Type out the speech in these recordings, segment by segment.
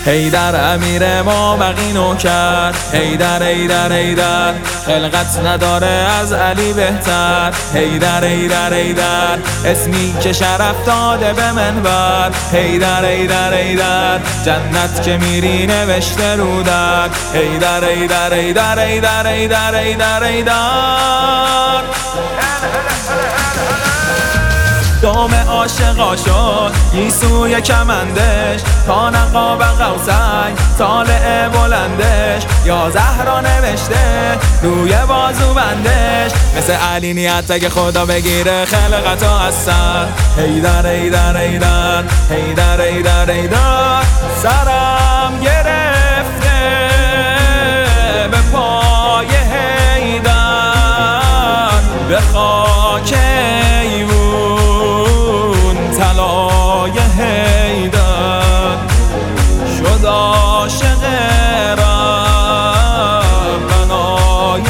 حیدر امیر ما بقی نوکر، حیدر حیدر حیدر خلقت نداره از علی بهتر. حیدر حیدر حیدر اسمی که شرف داده به منبر. حیدر حیدر حیدر جنت که میری نوشته رو در. حیدر حیدر حیدر حیدر حیدر حیدر حیدر دام عاشقا شد گیسوی کمندش، تا نقاب قوسین طالع بلندش. یا زهرا نوشته روی بازو بندش، مثل علی نیت اگه خدا بگیره خلقتا از سر. حیدر حیدر حیدر حیدر حیدر حیدر سرم گرفته به پای حیدر، به خاک طلای حیدر شد عاشق ربنای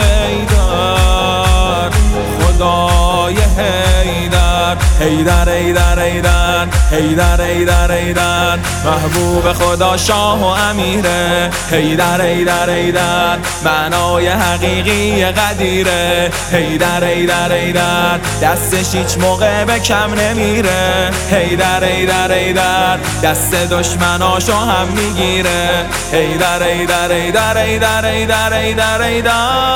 حیدر، خدای حیدر. حیدر حیدر حیدر حیدر حیدر حیدر محبوب خدا شاه و امیره. حیدر حیدر حیدر معنای حقیقی قدیره. حیدر حیدر حیدر دستش هیچ موقع به کم نمیره. حیدر حیدر حیدر دست دشمناشو هم میگیره. حیدر حیدر حیدر حیدر حیدر حیدر حیدر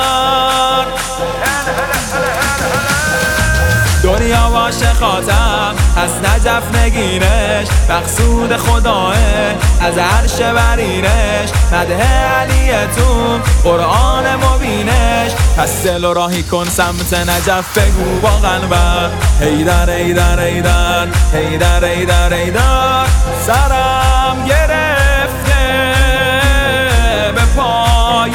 دنیا باشه خاتم از نجف نگینش، مقصود خداه از عرش برینش. مده علی تو قرآن مبینش، پس دل و راهی کن سمت نجف بگو با قلبم. حیدر حیدر حیدر حیدر حیدر حیدر سرم گرفته به پای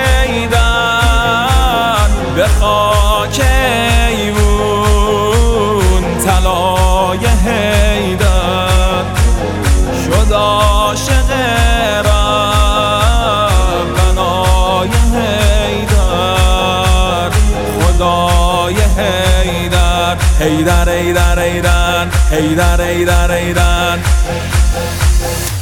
حیدر، به خاک طلای حیدر شد عاشق ربنای حیدر، خدای حیدر. حیدر حیدر حیدر حیدر حیدر حیدر